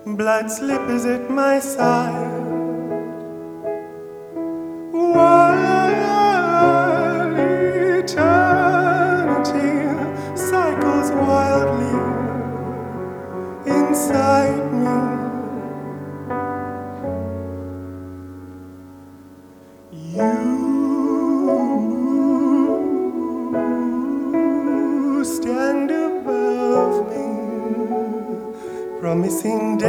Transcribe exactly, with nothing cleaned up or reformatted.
blood slippers at my side. While eternity cycles wildly inside me. You stand above me, promising